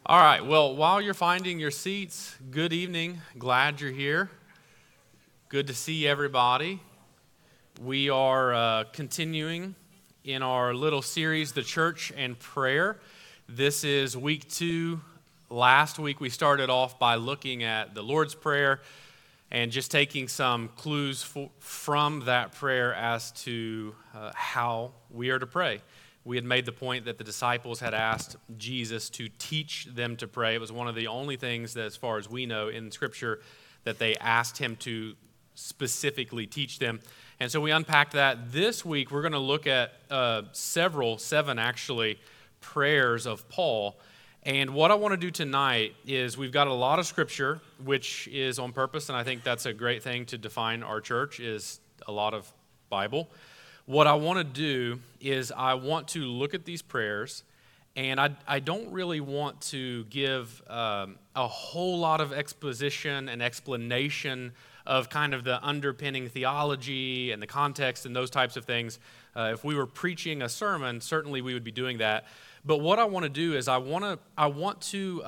All right, well, while you're finding your seats, good evening. Glad you're here. Good to see everybody. We are continuing in our little series, The Church and Prayer. This is week 2. Last week we started off by looking at the Lord's Prayer and just taking some clues from that prayer as to how we are to pray. We had made the point that the disciples had asked Jesus to teach them to pray. It was one of the only things that, as far as we know, in Scripture that they asked him to specifically teach them. And so we unpacked that. This week, we're going to look at seven actually, prayers of Paul. And what I want to do tonight is we've got a lot of Scripture, which is on purpose, and I think that's a great thing to define our church, is a lot of Bible. What I want to do is I want to look at these prayers, and I don't really want to give a whole lot of exposition and explanation of kind of the underpinning theology and the context and those types of things. If we were preaching a sermon, certainly we would be doing that. But what I want to do is I want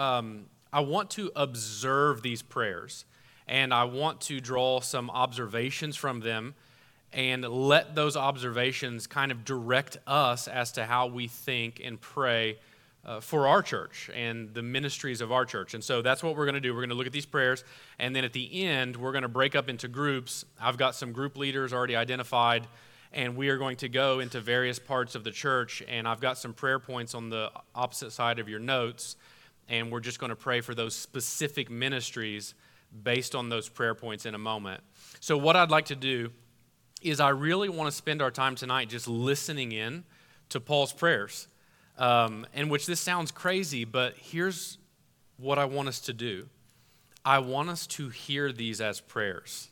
to observe these prayers, and I want to draw some observations from them, and let those observations kind of direct us as to how we think and pray for our church and the ministries of our church. And so that's what we're going to do. We're going to look at these prayers, and then at the end, we're going to break up into groups. I've got some group leaders already identified, and we are going to go into various parts of the church, and I've got some prayer points on the opposite side of your notes, and we're just going to pray for those specific ministries based on those prayer points in a moment. So what I'd like to do is I really want to spend our time tonight just listening in to Paul's prayers, in which this sounds crazy, but here's what I want us to do. I want us to hear these as prayers.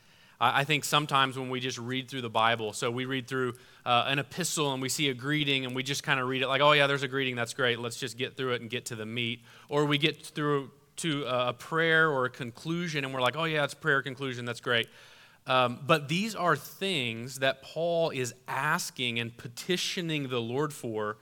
I think sometimes when we just read through the Bible, so we read through an epistle and we see a greeting and we just kind of read it like, oh yeah, there's a greeting, that's great, let's just get through it and get to the meat. Or we get through to a prayer or a conclusion and we're like, oh yeah, it's prayer conclusion, that's great. But these are things that Paul is asking and petitioning the Lord for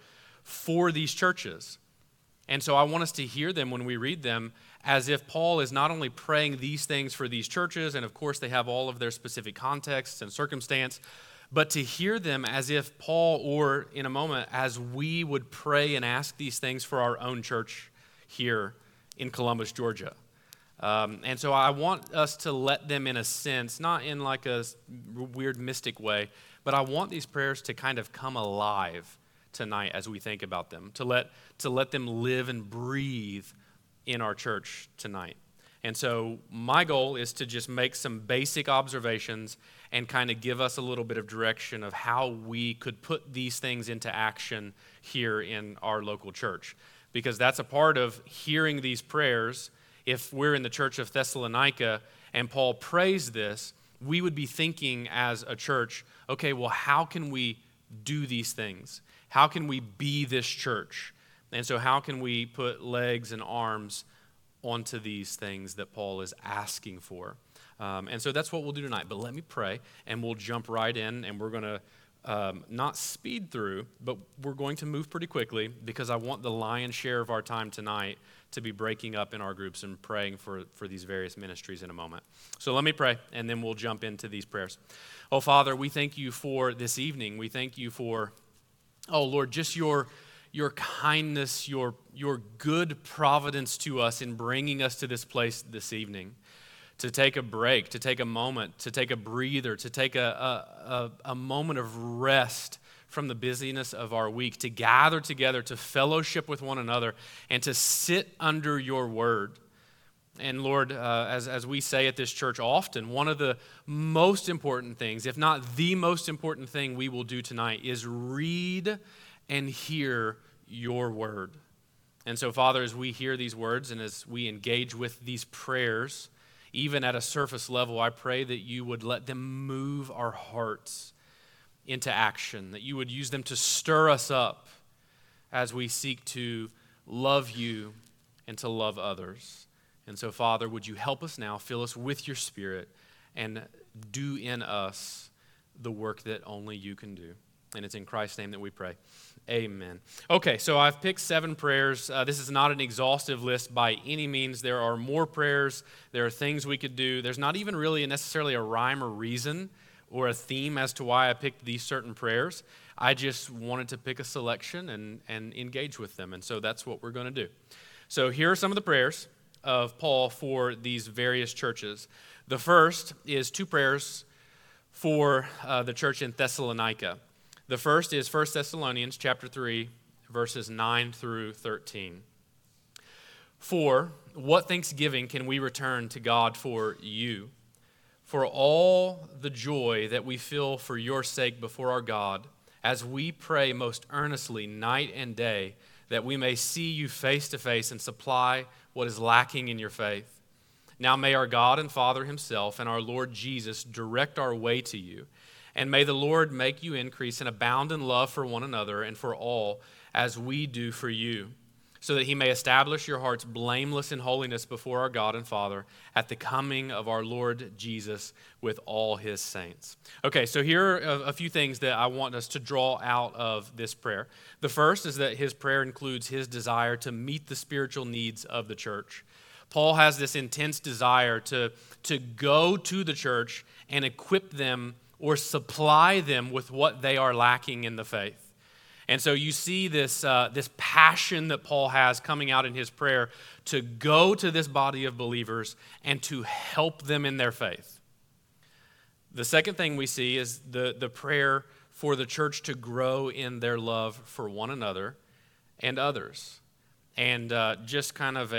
these churches. And so I want us to hear them when we read them as if Paul is not only praying these things for these churches, and of course they have all of their specific contexts and circumstance, but to hear them as if Paul, or in a moment, as we would pray and ask these things for our own church here in Columbus, Georgia. And so I want us to let them, in a sense, not in like a weird mystic way, but I want these prayers to kind of come alive tonight as we think about them, to let them live and breathe in our church tonight. And so my goal is to just make some basic observations and kind of give us a little bit of direction of how we could put these things into action here in our local church. Because that's a part of hearing these prayers. If we're in the church of Thessalonica and Paul prays this, we would be thinking as a church, okay, well, how can we do these things? How can we be this church? And so how can we put legs and arms onto these things that Paul is asking for? And so that's what we'll do tonight. But let me pray, and we'll jump right in, and we're going to not speed through, but we're going to move pretty quickly because I want the lion's share of our time tonight to be breaking up in our groups and praying for these various ministries in a moment. So let me pray, and then we'll jump into these prayers. Oh, Father, we thank you for this evening. We thank you for, oh, Lord, just your kindness, your good providence to us in bringing us to this place this evening, to take a break, to take a moment, to take a breather, to take a moment of rest from the busyness of our week, to gather together, to fellowship with one another, and to sit under your word. And Lord, as we say at this church often, one of the most important things, if not the most important thing we will do tonight, is read and hear your word. And so, Father, as we hear these words and as we engage with these prayers, even at a surface level, I pray that you would let them move our hearts into action, that you would use them to stir us up as we seek to love you and to love others. And so, Father, would you help us now, fill us with your Spirit, and do in us the work that only you can do. And it's in Christ's name that we pray. Amen. Okay, so I've picked 7 prayers. This is not an exhaustive list by any means. There are more prayers. There are things we could do. There's not even really necessarily a rhyme or reason or a theme as to why I picked these certain prayers. I just wanted to pick a selection and engage with them, and so that's what we're going to do. So here are some of the prayers of Paul for these various churches. The first is 2 prayers for the church in Thessalonica. The first is 1 Thessalonians chapter 3, verses 9 through 13. For what thanksgiving can we return to God for you, for all the joy that we feel for your sake before our God, as we pray most earnestly night and day, that we may see you face to face and supply what is lacking in your faith. Now may our God and Father himself and our Lord Jesus direct our way to you. And may the Lord make you increase and abound in love for one another and for all, as we do for you, so that he may establish your hearts blameless in holiness before our God and Father at the coming of our Lord Jesus with all his saints. Okay, so here are a few things that I want us to draw out of this prayer. The first is that his prayer includes his desire to meet the spiritual needs of the church. Paul has this intense desire to go to the church and equip them or supply them with what they are lacking in the faith. And so you see this passion that Paul has coming out in his prayer to go to this body of believers and to help them in their faith. The second thing we see is the prayer for the church to grow in their love for one another and others. And just kind of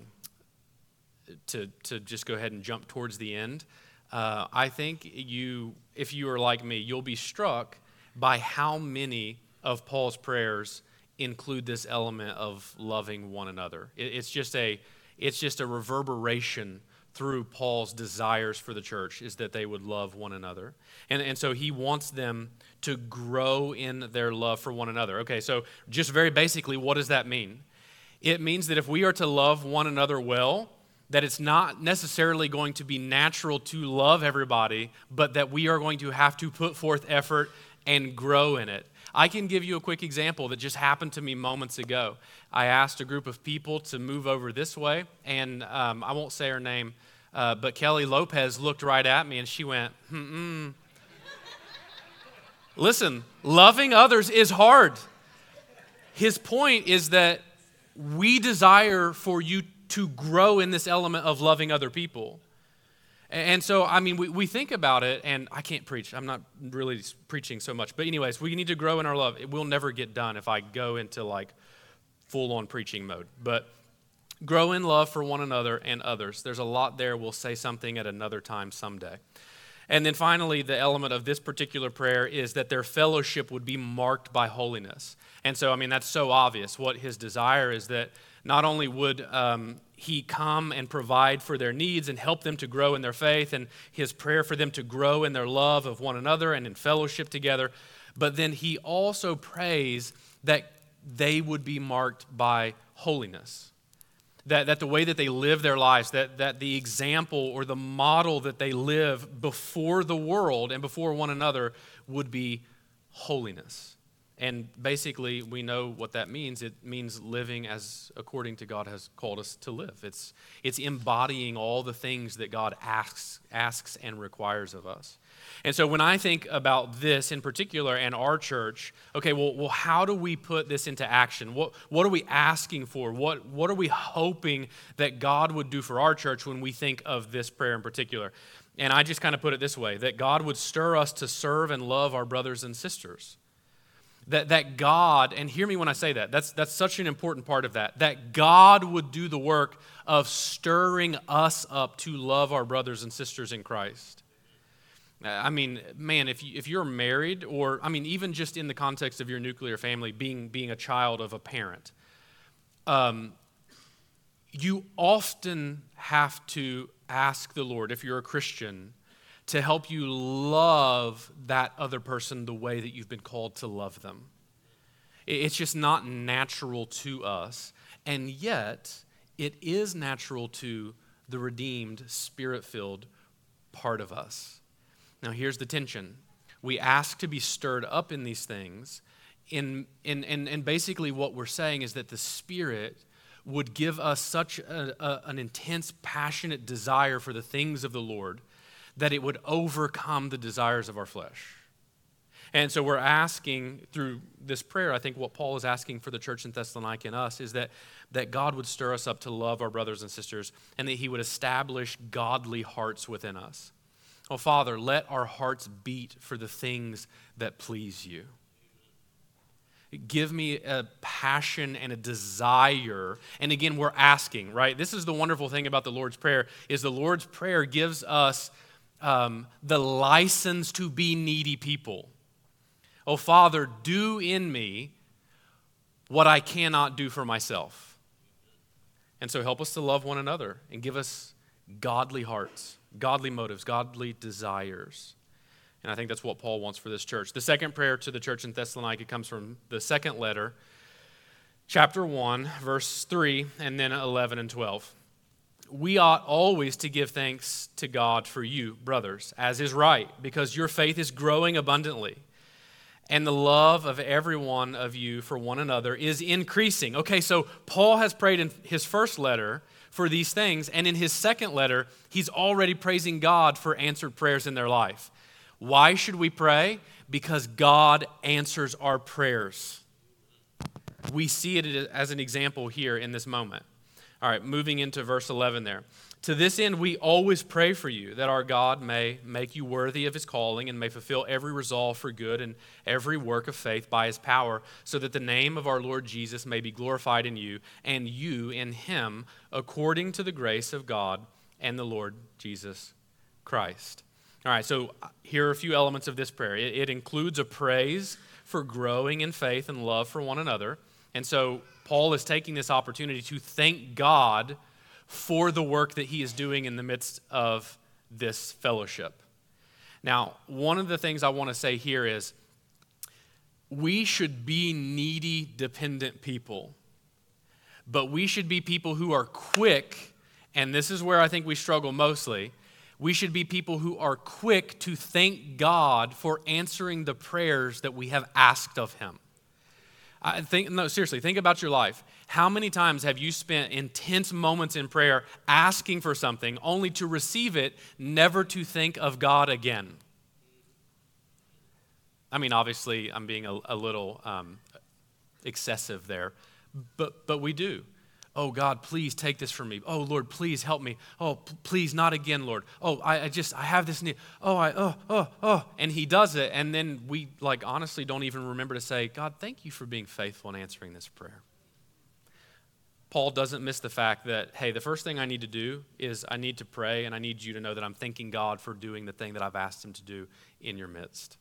to just go ahead and jump towards the end, I think if you are like me, you'll be struck by how many of Paul's prayers include this element of loving one another. It's just a reverberation through Paul's desires for the church, is that they would love one another. And so he wants them to grow in their love for one another. Okay, so just very basically, what does that mean? It means that if we are to love one another well, that it's not necessarily going to be natural to love everybody, but that we are going to have to put forth effort and grow in it. I can give you a quick example that just happened to me moments ago. I asked a group of people to move over this way, and I won't say her name, but Kelly Lopez looked right at me and she went, Listen, loving others is hard. His point is that we desire for you to grow in this element of loving other people. And so, I mean, we think about it, and I can't preach. I'm not really preaching so much. But anyways, we need to grow in our love. It will never get done if I go into like full-on preaching mode. But grow in love for one another and others. There's a lot there. We'll say something at another time someday. And then finally, the element of this particular prayer is that their fellowship would be marked by holiness. And so, I mean, that's so obvious. What his desire is that not only would he come and provide for their needs and help them to grow in their faith, and his prayer for them to grow in their love of one another and in fellowship together, but then he also prays that they would be marked by holiness. That the way that they live their lives, that the example or the model that they live before the world and before one another would be holiness. And basically, we know what that means. It means living as according to God has called us to live. It's embodying all the things that God asks and requires of us. And so when I think about this in particular and our church, okay, well, how do we put this into action? What are we asking for? What are we hoping that God would do for our church when we think of this prayer in particular? And I just kind of put it this way, that God would stir us to serve and love our brothers and sisters. That God, and hear me when I say that, that's such an important part of that God would do the work of stirring us up to love our brothers and sisters in Christ. I mean, man, if you're married, or I mean, even just in the context of your nuclear family, being a child of a parent, you often have to ask the Lord, if you're a Christian, to help you love that other person the way that you've been called to love them. It's just not natural to us, and yet it is natural to the redeemed, Spirit-filled part of us. Now here's the tension. We ask to be stirred up in these things and basically what we're saying is that the Spirit would give us such an intense, passionate desire for the things of the Lord that it would overcome the desires of our flesh. And so we're asking through this prayer, I think what Paul is asking for the church in Thessalonica and us is that God would stir us up to love our brothers and sisters and that he would establish godly hearts within us. Oh, Father, let our hearts beat for the things that please you. Give me a passion and a desire. And again, we're asking, right? This is the wonderful thing about the Lord's Prayer, is the Lord's Prayer gives us the license to be needy people. Oh, Father, do in me what I cannot do for myself. And so help us to love one another and give us godly hearts, godly motives, godly desires. And I think that's what Paul wants for this church. The second prayer to the church in Thessalonica comes from the second letter, chapter 1, verse 3, and then 11 and 12. We ought always to give thanks to God for you, brothers, as is right, because your faith is growing abundantly, and the love of every one of you for one another is increasing. Okay, so Paul has prayed in his first letter for these things, and in his second letter, he's already praising God for answered prayers in their life. Why should we pray? Because God answers our prayers. We see it as an example here in this moment. All right, moving into verse 11 there. To this end, we always pray for you, that our God may make you worthy of his calling and may fulfill every resolve for good and every work of faith by his power, so that the name of our Lord Jesus may be glorified in you, and you in him, according to the grace of God and the Lord Jesus Christ. All right, so here are a few elements of this prayer. It includes a praise for growing in faith and love for one another. And so Paul is taking this opportunity to thank God for the work that he is doing in the midst of this fellowship. Now, one of the things I want to say here is we should be needy, dependent people. But we should be people who are quick, and this is where I think we struggle mostly. We should be people who are quick to thank God for answering the prayers that we have asked of him. Seriously, think about your life. How many times have you spent intense moments in prayer asking for something only to receive it, never to think of God again? I mean, obviously, I'm being a little excessive there, but we do. Oh, God, please take this from me. Oh, Lord, please help me. Oh, please, not again, Lord. Oh, I have this need. And he does it, and then we, honestly don't even remember to say, God, thank you for being faithful in answering this prayer. Paul doesn't miss the fact that, hey, the first thing I need to do is I need to pray, and I need you to know that I'm thanking God for doing the thing that I've asked him to do in your midst.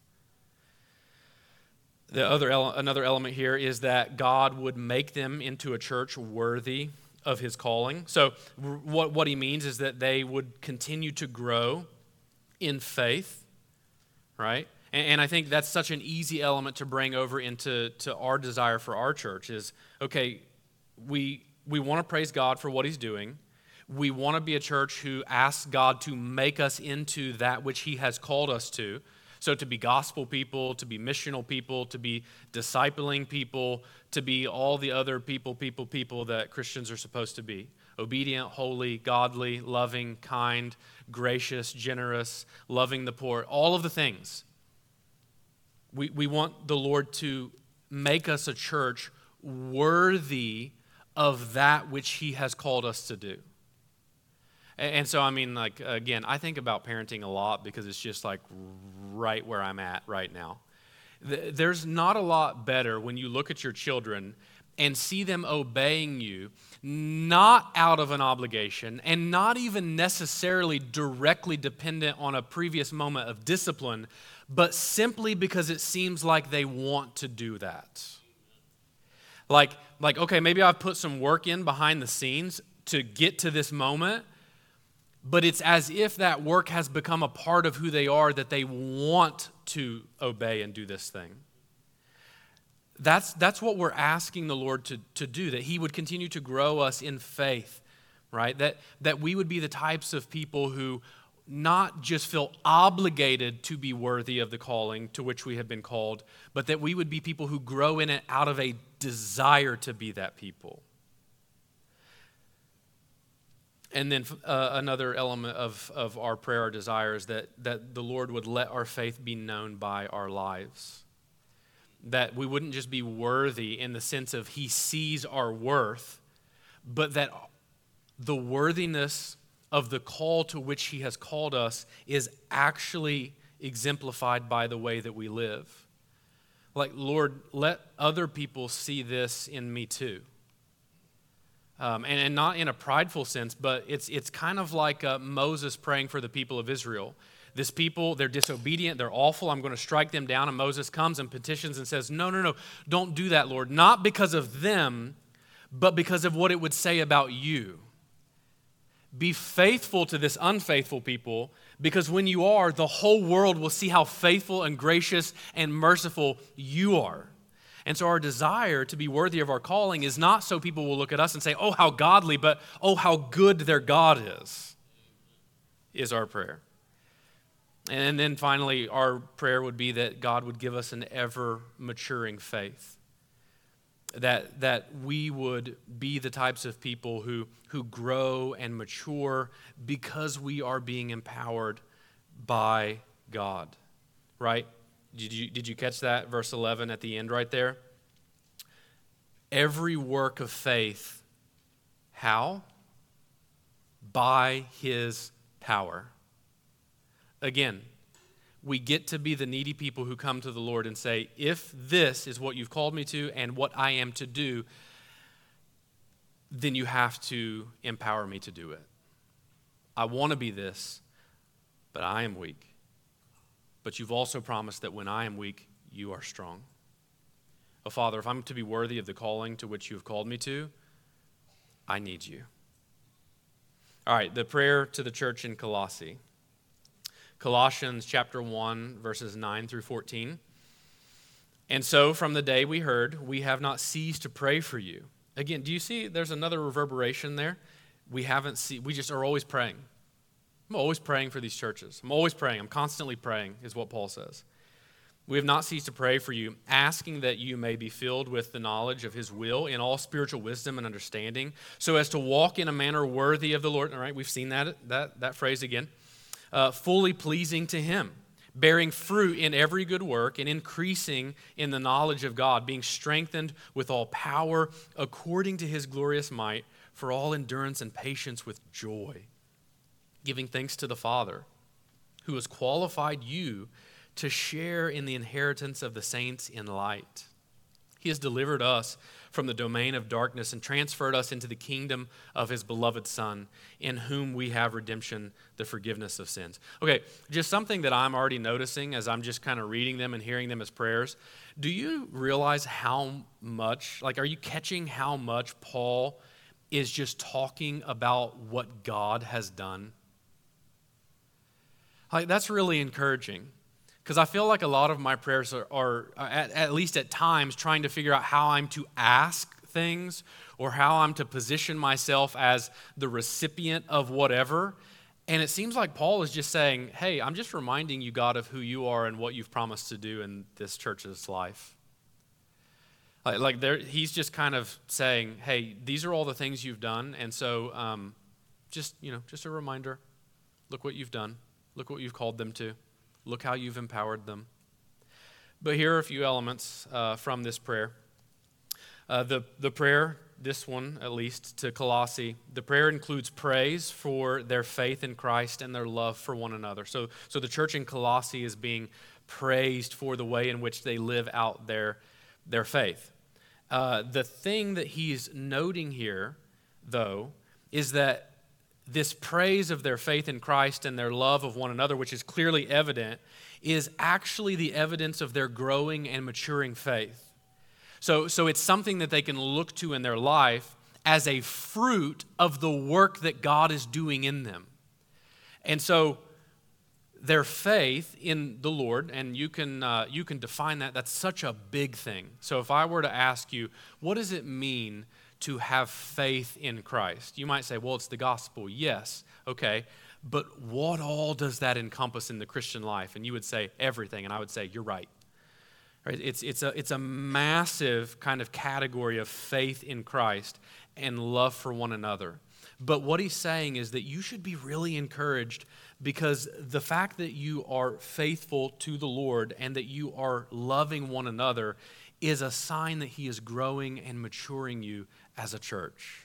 Another element here is that God would make them into a church worthy of his calling. So what he means is that they would continue to grow in faith, right? And I think that's such an easy element to bring over into our desire for our church is, okay, we want to praise God for what he's doing. We want to be a church who asks God to make us into that which he has called us to. So to be gospel people, to be missional people, to be discipling people, to be all the other people that Christians are supposed to be. Obedient, holy, godly, loving, kind, gracious, generous, loving the poor, all of the things. We want the Lord to make us a church worthy of that which he has called us to do. And so, I mean, again, I think about parenting a lot because it's just right where I'm at right now. There's not a lot better when you look at your children and see them obeying you, not out of an obligation and not even necessarily directly dependent on a previous moment of discipline, but simply because it seems like they want to do that. Okay, maybe I've put some work in behind the scenes to get to this moment, but it's as if that work has become a part of who they are, that they want to obey and do this thing. That's what we're asking the Lord to do, that he would continue to grow us in faith, right? That we would be the types of people who not just feel obligated to be worthy of the calling to which we have been called, but that we would be people who grow in it out of a desire to be that people. And then another element of our prayer, our desire, is that the Lord would let our faith be known by our lives. That we wouldn't just be worthy in the sense of He sees our worth, but that the worthiness of the call to which He has called us is actually exemplified by the way that we live. Like, Lord, let other people see this in me too. And not in a prideful sense, but it's kind of like Moses praying for the people of Israel. This people, they're disobedient, they're awful, I'm going to strike them down. And Moses comes and petitions and says, no, don't do that, Lord. Not because of them, but because of what it would say about you. Be faithful to this unfaithful people, because when you are, the whole world will see how faithful and gracious and merciful you are. And so our desire to be worthy of our calling is not so people will look at us and say, oh, how godly, but oh, how good their God is our prayer. And then finally, our prayer would be that God would give us an ever maturing faith. That we would be the types of people who grow and mature because we are being empowered by God, right? Did you catch that? Verse 11 at the end right there. Every work of faith, how? By His power. Again, we get to be the needy people who come to the Lord and say, if this is what you've called me to and what I am to do, then you have to empower me to do it. I want to be this, but I am weak. But you've also promised that when I am weak, you are strong. Oh, Father, if I'm to be worthy of the calling to which you have called me to, I need you. All right, the prayer to the church in Colossae. Colossians chapter 1, verses 9 through 14. And so from the day we heard, we have not ceased to pray for you. Again, do you see there's another reverberation there? We just are always praying. I'm always praying for these churches. I'm always praying. I'm constantly praying, is what Paul says. We have not ceased to pray for you, asking that you may be filled with the knowledge of His will in all spiritual wisdom and understanding, so as to walk in a manner worthy of the Lord. All right, we've seen that phrase again. Fully pleasing to Him, bearing fruit in every good work and increasing in the knowledge of God, being strengthened with all power according to His glorious might, for all endurance and patience with joy, giving thanks to the Father, who has qualified you to share in the inheritance of the saints in light. He has delivered us from the domain of darkness and transferred us into the kingdom of His beloved Son, in whom we have redemption, the forgiveness of sins. Okay, just something that I'm already noticing as I'm just kind of reading them and hearing them as prayers. Do you realize how much, are you catching how much Paul is just talking about what God has done? That's really encouraging. Because I feel like a lot of my prayers are at least at times, trying to figure out how I'm to ask things or how I'm to position myself as the recipient of whatever. And it seems like Paul is just saying, hey, I'm just reminding you, God, of who you are and what you've promised to do in this church's life. He's just kind of saying, hey, these are all the things you've done. And so just a reminder, look what you've done. Look what you've called them to. Look how you've empowered them. But here are a few elements from this prayer. The prayer, this one at least, to Colossae, the prayer includes praise for their faith in Christ and their love for one another. So the church in Colossae is being praised for the way in which they live out their faith. The thing that he's noting here, though, is that this praise of their faith in Christ and their love of one another, which is clearly evident, is actually the evidence of their growing and maturing faith. So it's something that they can look to in their life as a fruit of the work that God is doing in them. And so their faith in the Lord, and you can define that, that's such a big thing. So if I were to ask you, what does it mean to have faith in Christ? You might say, well, it's the gospel. Yes, okay. But what all does that encompass in the Christian life? And you would say everything, and I would say you're right. Right? It's a massive kind of category of faith in Christ and love for one another. But what he's saying is that you should be really encouraged because the fact that you are faithful to the Lord and that you are loving one another is a sign that he is growing and maturing you as a church.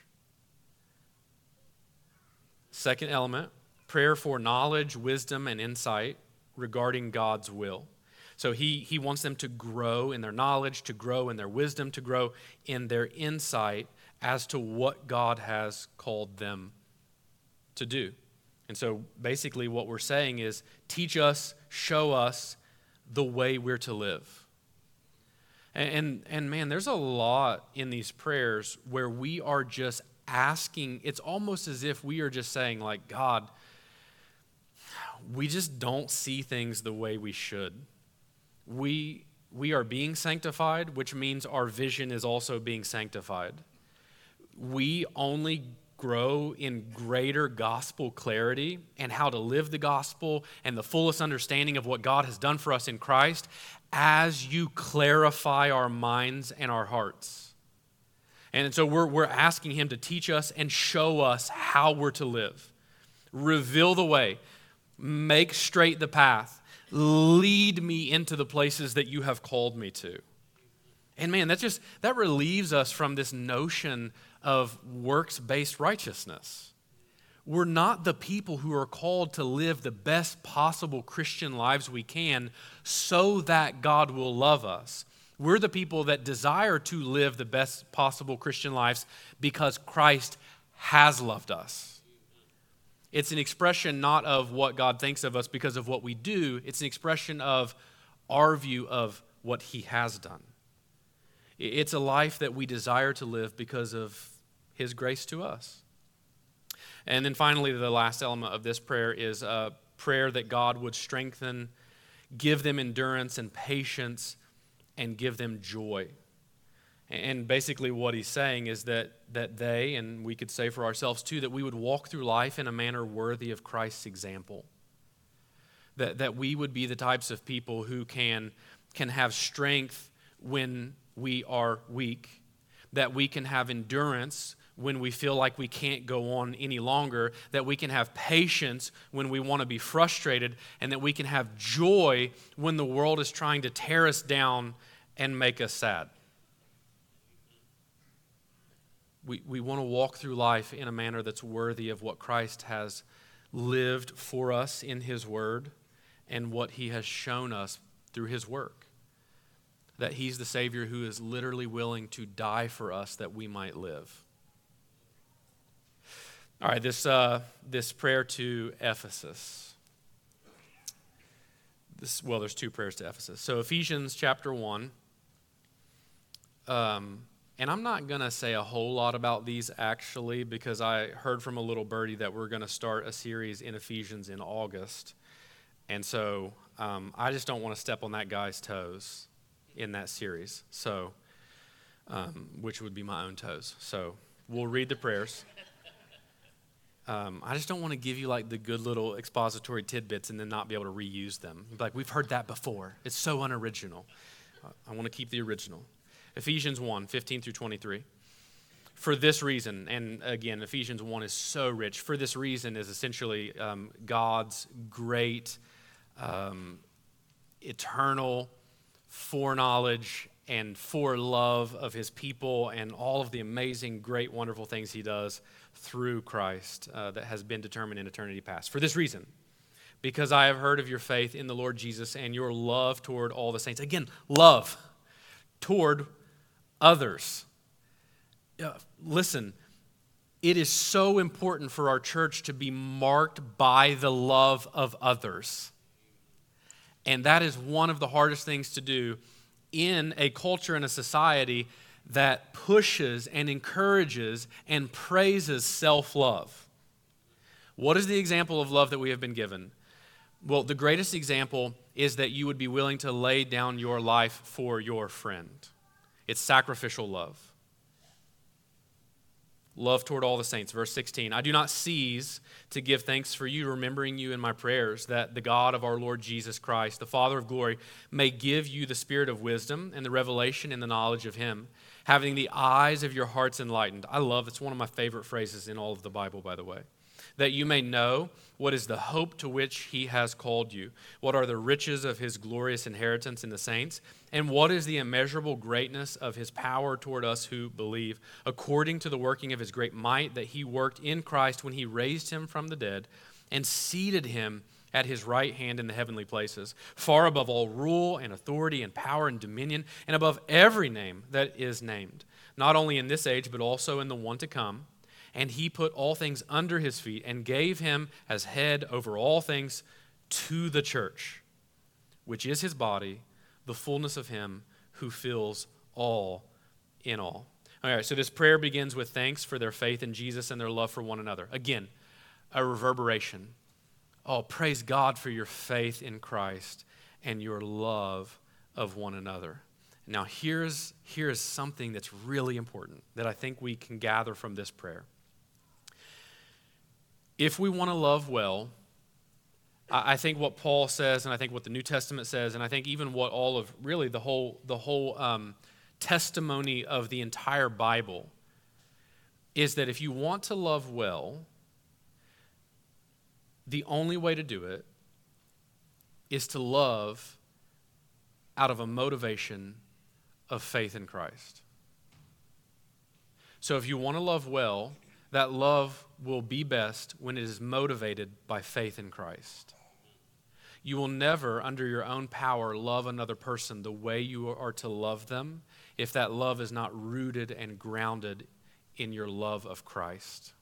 Second element, prayer for knowledge, wisdom, and insight regarding God's will. So he wants them to grow in their knowledge, to grow in their wisdom, to grow in their insight as to what God has called them to do. And so basically what we're saying is teach us, show us the way we're to live. And man, there's a lot in these prayers where we are just asking, it's almost as if we are just saying like, God, we just don't see things the way we should. We are being sanctified, which means our vision is also being sanctified. We only grow in greater gospel clarity and how to live the gospel and the fullest understanding of what God has done for us in Christ as you clarify our minds and our hearts. And so we're asking him to teach us and show us how we're to live. Reveal the way. Make straight the path. Lead me into the places that you have called me to. And man, that relieves us from this notion of works-based righteousness. We're not the people who are called to live the best possible Christian lives we can so that God will love us. We're the people that desire to live the best possible Christian lives because Christ has loved us. It's an expression not of what God thinks of us because of what we do. It's an expression of our view of what he has done. It's a life that we desire to live because of his grace to us. And then finally, the last element of this prayer is a prayer that God would strengthen, give them endurance and patience, and give them joy. And basically what he's saying is that they, and we could say for ourselves too, that we would walk through life in a manner worthy of Christ's example. That we would be the types of people who can have strength when we are weak, that we can have endurance when we feel like we can't go on any longer, that we can have patience when we want to be frustrated, and that we can have joy when the world is trying to tear us down and make us sad. We want to walk through life in a manner that's worthy of what Christ has lived for us in his word and what he has shown us through his work. That he's the Savior who is literally willing to die for us that we might live. All right, this prayer to Ephesus. There's two prayers to Ephesus. So Ephesians chapter 1. And I'm not going to say a whole lot about these actually because I heard from a little birdie that we're going to start a series in Ephesians in August. And so I just don't want to step on that guy's toes in that series, so which would be my own toes. So we'll read the prayers. I just don't want to give you like the good little expository tidbits and then not be able to reuse them. Like, we've heard that before. It's so unoriginal. I want to keep the original. Ephesians 1, 15 through 23. For this reason, and again, Ephesians 1 is so rich. For this reason is essentially God's great, eternal foreknowledge and forelove of his people and all of the amazing, great, wonderful things he does through Christ that has been determined in eternity past. For this reason, because I have heard of your faith in the Lord Jesus and your love toward all the saints. Again, love toward others. Listen, it is so important for our church to be marked by the love of others. And that is one of the hardest things to do in a culture and a society that pushes and encourages and praises self-love. What is the example of love that we have been given? Well, the greatest example is that you would be willing to lay down your life for your friend. It's sacrificial love. love toward all the saints. Verse 16, I do not cease to give thanks for you, remembering you in my prayers, that the God of our Lord Jesus Christ, the Father of glory, may give you the spirit of wisdom and the revelation in the knowledge of him, having the eyes of your hearts enlightened. I love, it's one of my favorite phrases in all of the Bible, by the way. That you may know what is the hope to which he has called you, what are the riches of his glorious inheritance in the saints, and what is the immeasurable greatness of his power toward us who believe, according to the working of his great might that he worked in Christ when he raised him from the dead and seated him at his right hand in the heavenly places, far above all rule and authority and power and dominion, and above every name that is named, not only in this age, but also in the one to come. And he put all things under his feet and gave him as head over all things to the church, which is his body, the fullness of him who fills all in all. All right, so this prayer begins with thanks for their faith in Jesus and their love for one another. Again, a reverberation. Oh, praise God for your faith in Christ and your love of one another. Now, here's something that's really important that I think we can gather from this prayer. If we want to love well, I think what Paul says, and I think what the New Testament says, and I think even what all of really the whole testimony of the entire Bible is that if you want to love well, the only way to do it is to love out of a motivation of faith in Christ. So if you want to love well, that love will be best when it is motivated by faith in Christ. You will never, under your own power, love another person the way you are to love them if that love is not rooted and grounded in your love of Christ.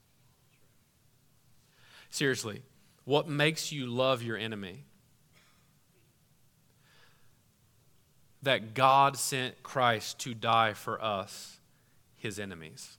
Seriously, what makes you love your enemy? That God sent Christ to die for us, his enemies.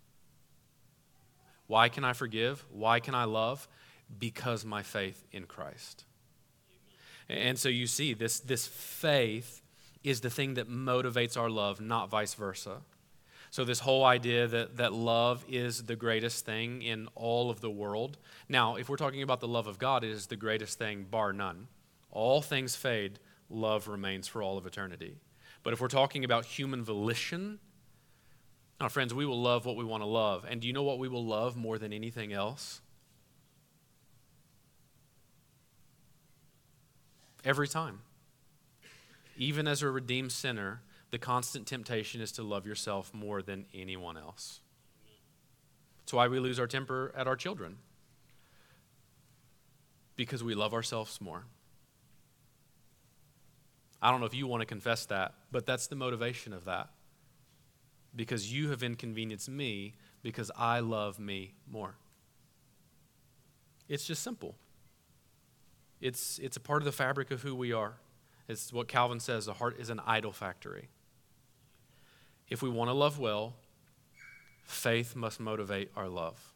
Why can I forgive? Why can I love? Because my faith in Christ. And so you see, this faith is the thing that motivates our love, not vice versa. So this whole idea that love is the greatest thing in all of the world. Now, if we're talking about the love of God, it is the greatest thing, bar none. All things fade, love remains for all of eternity. But if we're talking about human volition, now, friends, we will love what we want to love. And do you know what we will love more than anything else? Every time. Even as a redeemed sinner, the constant temptation is to love yourself more than anyone else. That's why we lose our temper at our children. Because we love ourselves more. I don't know if you want to confess that, but that's the motivation of that. Because you have inconvenienced me because I love me more. It's just simple. It's a part of the fabric of who we are. It's what Calvin says, the heart is an idol factory. If we want to love well, faith must motivate our love.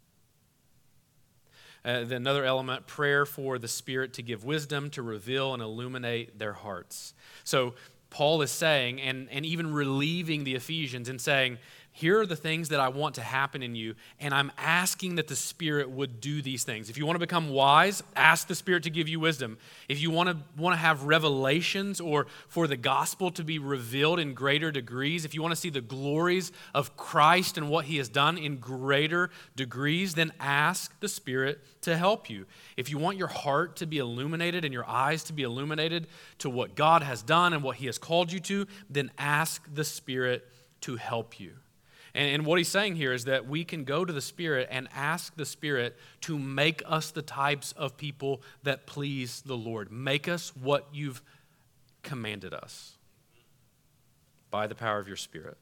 Another element, prayer for the Spirit to give wisdom, to reveal and illuminate their hearts. So Paul is saying, and even relieving the Ephesians and saying, here are the things that I want to happen in you, and I'm asking that the Spirit would do these things. If you want to become wise, ask the Spirit to give you wisdom. If you want to have revelations or for the gospel to be revealed in greater degrees, if you want to see the glories of Christ and what he has done in greater degrees, then ask the Spirit to help you. If you want your heart to be illuminated and your eyes to be illuminated to what God has done and what he has called you to, then ask the Spirit to help you. And what he's saying here is that we can go to the Spirit and ask the Spirit to make us the types of people that please the Lord. Make us what you've commanded us by the power of your Spirit.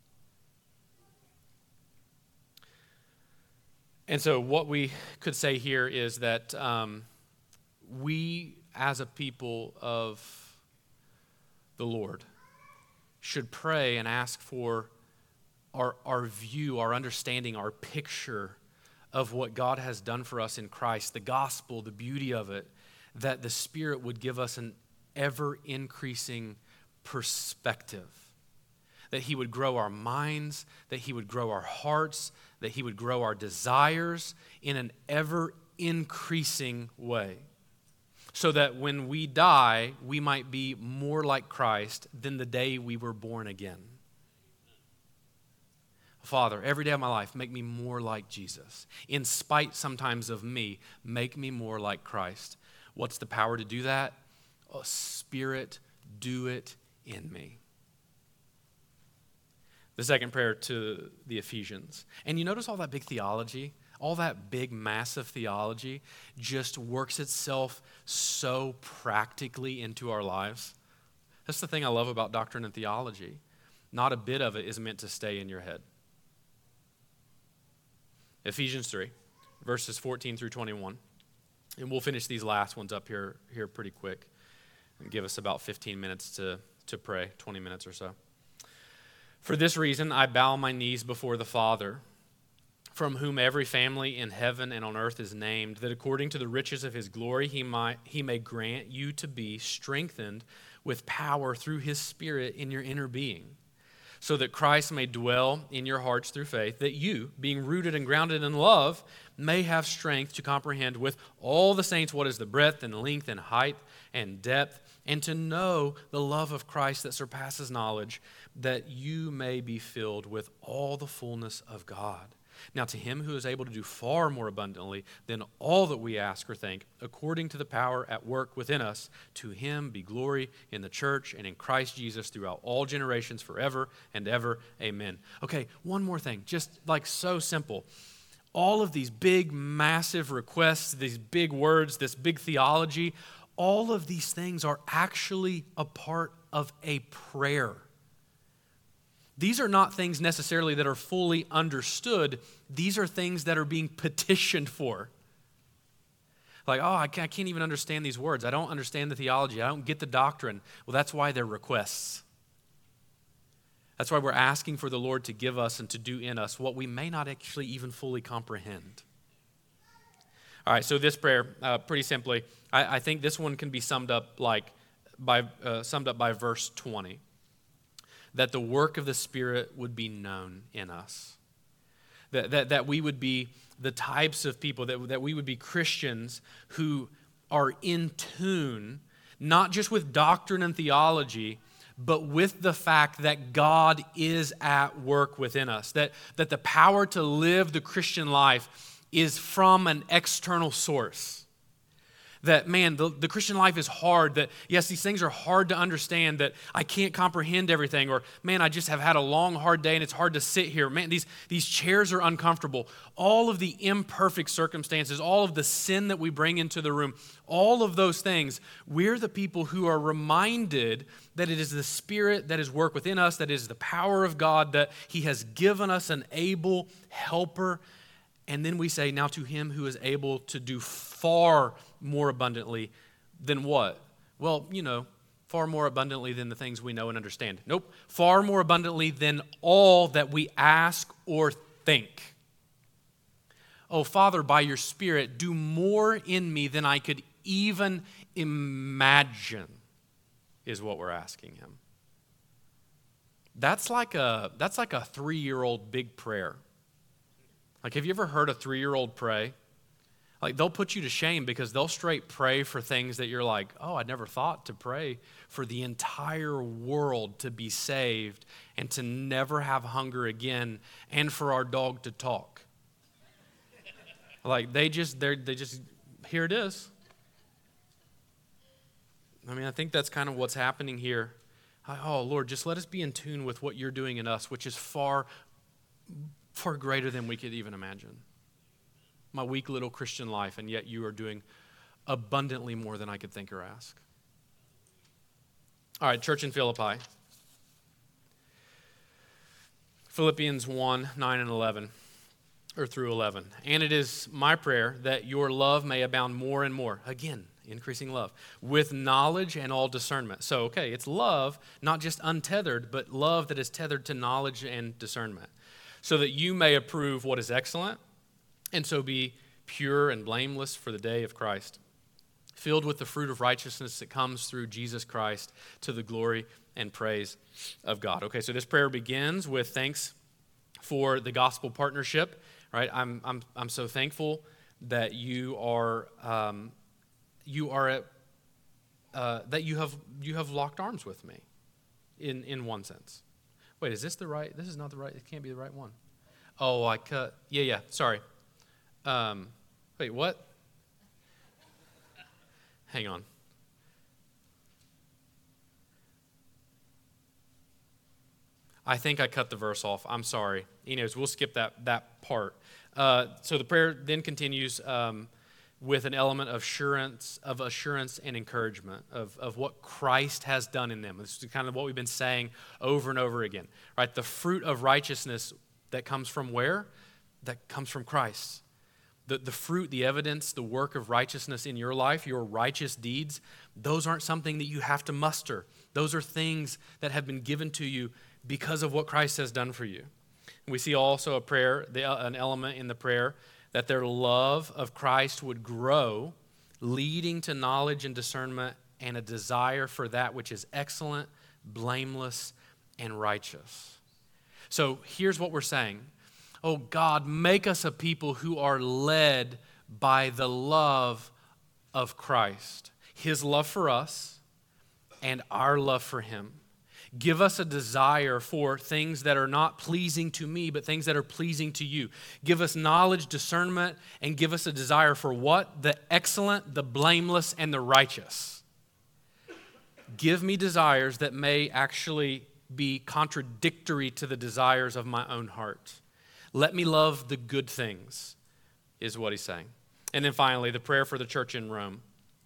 And so what we could say here is that we as a people of the Lord should pray and ask for our view, our understanding, our picture of what God has done for us in Christ, the gospel, the beauty of it, that the Spirit would give us an ever-increasing perspective. that he would grow our minds, that he would grow our hearts, that he would grow our desires in an ever-increasing way, so that when we die, we might be more like Christ than the day we were born again. Father, every day of my life, make me more like Jesus. In spite sometimes of me, make me more like Christ. What's the power to do that? Oh, Spirit, do it in me. The second prayer to the Ephesians. And you notice all that big theology? All that big, massive theology just works itself so practically into our lives. That's the thing I love about doctrine and theology. Not a bit of it is meant to stay in your head. Ephesians 3, verses 14 through 21. And we'll finish these last ones up here pretty quick and give us about 15 minutes to pray, 20 minutes or so. For this reason, I bow my knees before the Father, from whom every family in heaven and on earth is named, that according to the riches of his glory he may grant you to be strengthened with power through his Spirit in your inner being, so that Christ may dwell in your hearts through faith, that you, being rooted and grounded in love, may have strength to comprehend with all the saints what is the breadth and length and height and depth, and to know the love of Christ that surpasses knowledge, that you may be filled with all the fullness of God. Now to him who is able to do far more abundantly than all that we ask or think, according to the power at work within us, to him be glory in the church and in Christ Jesus throughout all generations forever and ever. Amen. Okay, one more thing, just like so simple. All of these big, massive requests, these big words, this big theology, all of these things are actually a part of a prayer. These are not things necessarily that are fully understood. These are things that are being petitioned for. Like, oh, I can't even understand these words. I don't understand the theology. I don't get the doctrine. Well, that's why they're requests. That's why we're asking for the Lord to give us and to do in us what we may not actually even fully comprehend. All right, so this prayer, pretty simply, I think this one can be summed up by verse 20. That the work of the Spirit would be known in us. That we would be the types of people, that we would be Christians who are in tune, not just with doctrine and theology, but with the fact that God is at work within us. That the power to live the Christian life is from an external source. That, man, the Christian life is hard, that, yes, these things are hard to understand, that I can't comprehend everything, or, man, I just have had a long, hard day and it's hard to sit here. Man, these chairs are uncomfortable. All of the imperfect circumstances, all of the sin that we bring into the room, all of those things, we're the people who are reminded that it is the Spirit that is work within us, that is the power of God, that he has given us an able helper. And then we say, now to him who is able to do far more abundantly than what? Well, far more abundantly than the things we know and understand. Nope, far more abundantly than all that we ask or think. Oh, Father, by your Spirit, do more in me than I could even imagine, is what we're asking him. That's like a 3-year-old big prayer. Like, have you ever heard a 3-year-old pray? Like, they'll put you to shame because they'll straight pray for things that you're like, oh, I never thought to pray for the entire world to be saved and to never have hunger again and for our dog to talk. Like, they just, here it is. I mean, I think that's kind of what's happening here. Oh, Lord, just let us be in tune with what you're doing in us, which is far greater than we could even imagine. My weak little Christian life, and yet you are doing abundantly more than I could think or ask. All right, church in Philippi. Philippians 1, 9 and 11, or through 11. And it is my prayer that your love may abound more and more. Again, increasing love, with knowledge and all discernment. So, okay, it's love, not just untethered, but love that is tethered to knowledge and discernment. So that you may approve what is excellent, and so be pure and blameless for the day of Christ, filled with the fruit of righteousness that comes through Jesus Christ to the glory and praise of God. Okay, so this prayer begins with thanks for the gospel partnership, right? I'm so thankful that you have locked arms with me in one sense. Wait, is this the right? This is not the right. It can't be the right one. Oh, I cut. Yeah. Sorry. Wait, what? Hang on. I think I cut the verse off. I'm sorry. Anyways, we'll skip that part. So the prayer then continues with an element of assurance and encouragement of what Christ has done in them. This is kind of what we've been saying over and over again, right? The fruit of righteousness that comes from where? That comes from Christ. The fruit, the evidence, the work of righteousness in your life, your righteous deeds, those aren't something that you have to muster. Those are things that have been given to you because of what Christ has done for you. We see also an element in the prayer that their love of Christ would grow, leading to knowledge and discernment and a desire for that which is excellent, blameless, and righteous. So here's what we're saying. Oh God, make us a people who are led by the love of Christ, his love for us and our love for him. Give us a desire for things that are not pleasing to me, but things that are pleasing to you. Give us knowledge, discernment, and give us a desire for what? The excellent, the blameless, and the righteous. Give me desires that may actually be contradictory to the desires of my own heart. Let me love the good things, is what he's saying. And then finally, the prayer for the church in Rome.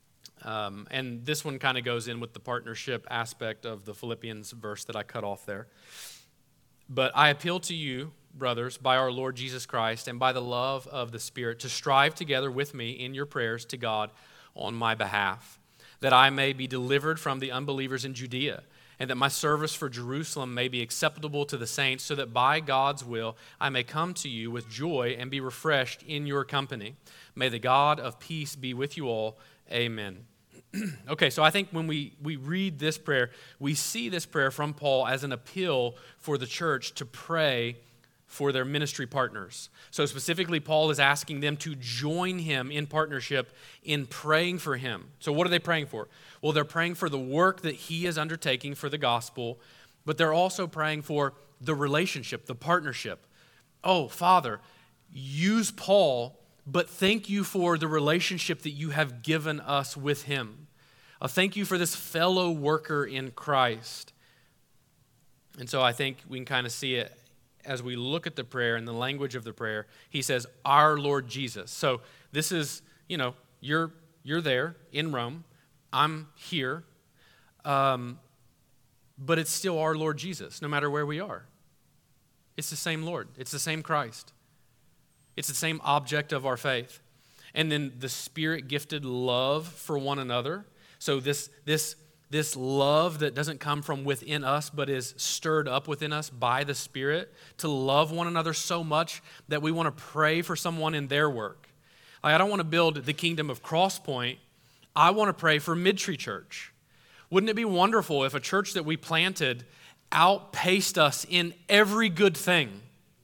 And this one kind of goes in with the partnership aspect of the Philippians verse that I cut off there. But I appeal to you, brothers, by our Lord Jesus Christ and by the love of the Spirit, to strive together with me in your prayers to God on my behalf, that I may be delivered from the unbelievers in Judea, and that my service for Jerusalem may be acceptable to the saints, so that by God's will I may come to you with joy and be refreshed in your company. May the God of peace be with you all. Amen. Okay, so I think when we read this prayer, we see this prayer from Paul as an appeal for the church to pray for their ministry partners. So specifically, Paul is asking them to join him in partnership in praying for him. So what are they praying for? Well, they're praying for the work that he is undertaking for the gospel, but they're also praying for the relationship, the partnership. Oh, Father, use Paul, but thank you for the relationship that you have given us with him. Thank you for this fellow worker in Christ. And so I think we can kind of see it as we look at the prayer and the language of the prayer. He says, our Lord Jesus. So this is, you're there in Rome. I'm here. But it's still our Lord Jesus, no matter where we are. It's the same Lord. It's the same Christ. It's the same object of our faith. And then the Spirit-gifted love for one another. So this love that doesn't come from within us, but is stirred up within us by the Spirit to love one another so much that we want to pray for someone in their work. Like, I don't want to build the kingdom of Crosspoint. I want to pray for Midtree Church. Wouldn't it be wonderful if a church that we planted outpaced us in every good thing?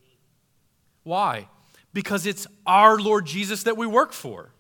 Why? Because it's our Lord Jesus that we work for.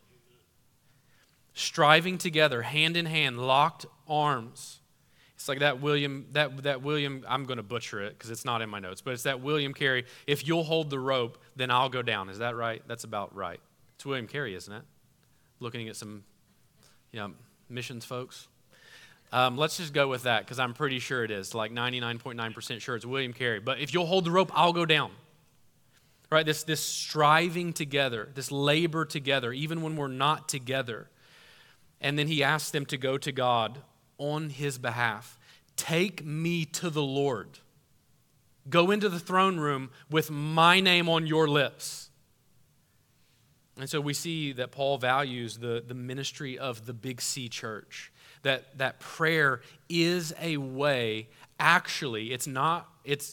Striving together, hand in hand, locked arms. It's like that William, I'm going to butcher it because it's not in my notes, but it's that William Carey, if you'll hold the rope, then I'll go down. Is that right? That's about right. It's William Carey, isn't it? Looking at some missions folks. Let's just go with that because I'm pretty sure it is, like 99.9% sure it's William Carey. But if you'll hold the rope, I'll go down. Right? This striving together, this labor together, even when we're not together. And then he asks them to go to God on his behalf. Take me to the Lord. Go into the throne room with my name on your lips. And so we see that Paul values the ministry of the Big C church, that prayer is a way, actually, it's not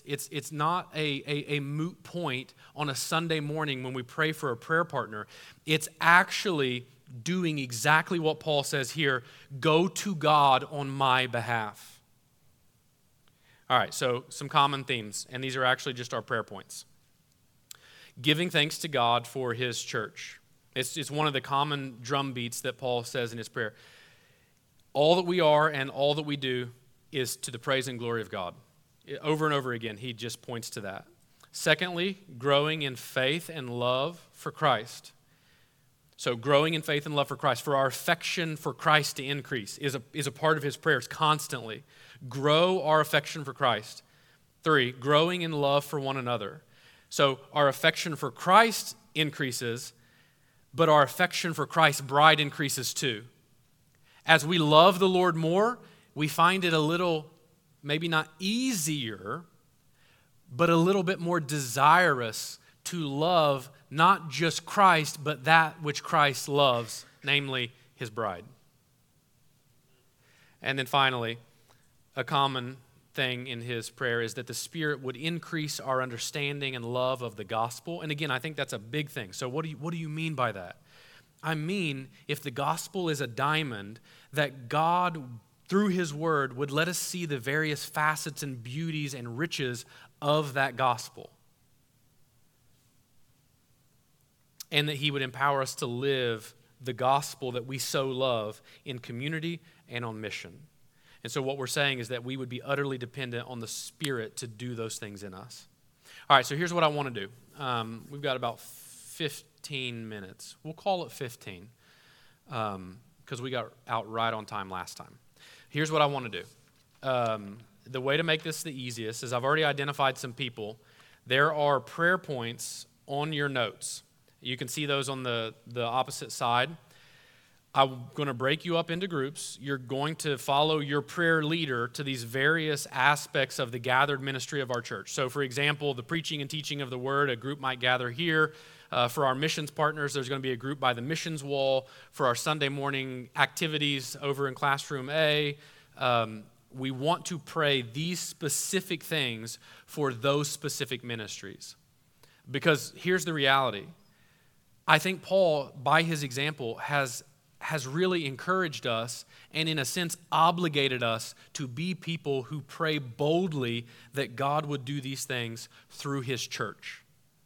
a moot point on a Sunday morning when we pray for a prayer partner. It's actually doing exactly what Paul says here, go to God on my behalf. All right, so some common themes, and these are actually just our prayer points. Giving thanks to God for his church. It's one of the common drum beats that Paul says in his prayer. All that we are and all that we do is to the praise and glory of God. Over and over again, he just points to that. Secondly, growing in faith and love for Christ. So growing in faith and love for Christ, for our affection for Christ to increase, is a part of his prayers constantly. Grow our affection for Christ. 3, growing in love for one another. So our affection for Christ increases, but our affection for Christ's bride increases too. As we love the Lord more, we find it a little, maybe not easier, but a little bit more desirous to love not just Christ, but that which Christ loves, namely his bride. And then finally, a common thing in his prayer is that the Spirit would increase our understanding and love of the gospel. And again, I think that's a big thing. So what do you mean by that? I mean, if the gospel is a diamond, that God, through his word, would let us see the various facets and beauties and riches of that gospel. And that he would empower us to live the gospel that we so love in community and on mission. And so what we're saying is that we would be utterly dependent on the Spirit to do those things in us. All right, so here's what I want to do. We've got about 15 minutes. We'll call it 15 because we got out right on time last time. Here's what I want to do. The way to make this the easiest is I've already identified some people. There are prayer points on your notes. You can see those on the opposite side. I'm going to break you up into groups. You're going to follow your prayer leader to these various aspects of the gathered ministry of our church. So, for example, the preaching and teaching of the word, a group might gather here. For our missions partners, there's going to be a group by the missions wall. For our Sunday morning activities over in Classroom A, we want to pray these specific things for those specific ministries. Because here's the reality. I think Paul, by his example, has really encouraged us and in a sense obligated us to be people who pray boldly that God would do these things through his church.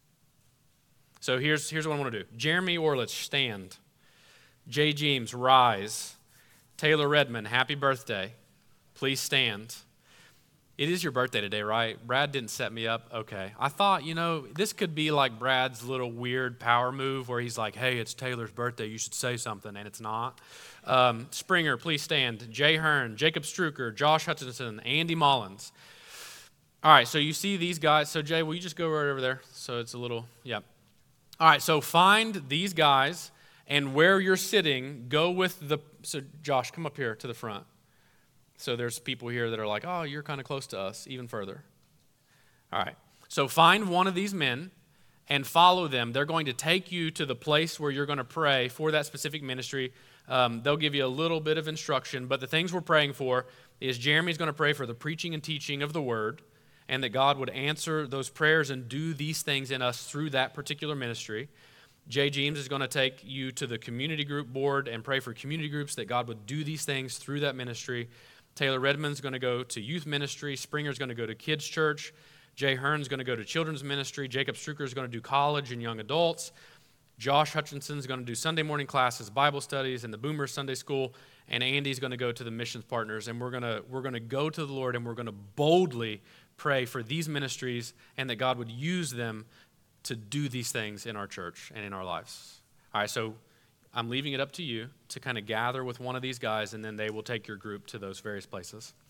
So here's what I want to do. Jeremy Orlich, stand. Jay James, rise. Taylor Redmond, happy birthday. Please stand. It is your birthday today, right? Brad didn't set me up. Okay. I thought, this could be like Brad's little weird power move where he's like, hey, it's Taylor's birthday. You should say something, and it's not. Springer, please stand. Jay Hearn, Jacob Struker, Josh Hutchinson, Andy Mullins. All right, so you see these guys. So, Jay, will you just go right over there? So it's a little, yeah. All right, so find these guys, and where you're sitting, go with so Josh, come up here to the front. So there's people here that are like, oh, you're kind of close to us, even further. All right. So find one of these men and follow them. They're going to take you to the place where you're going to pray for that specific ministry. They'll give you a little bit of instruction, but the things we're praying for is Jeremy's going to pray for the preaching and teaching of the word, and that God would answer those prayers and do these things in us through that particular ministry. Jay James is going to take you to the community group board and pray for community groups that God would do these things through that ministry. Taylor Redmond's going to go to youth ministry. Springer's going to go to kids church. Jay Hearn's going to go to children's ministry. Jacob Struker's going to do college and young adults. Josh Hutchinson's going to do Sunday morning classes, Bible studies, and the Boomer Sunday School. And Andy's going to go to the missions partners. And we're going to go to the Lord, and we're going to boldly pray for these ministries and that God would use them to do these things in our church and in our lives. All right, so I'm leaving it up to you to kind of gather with one of these guys, and then they will take your group to those various places.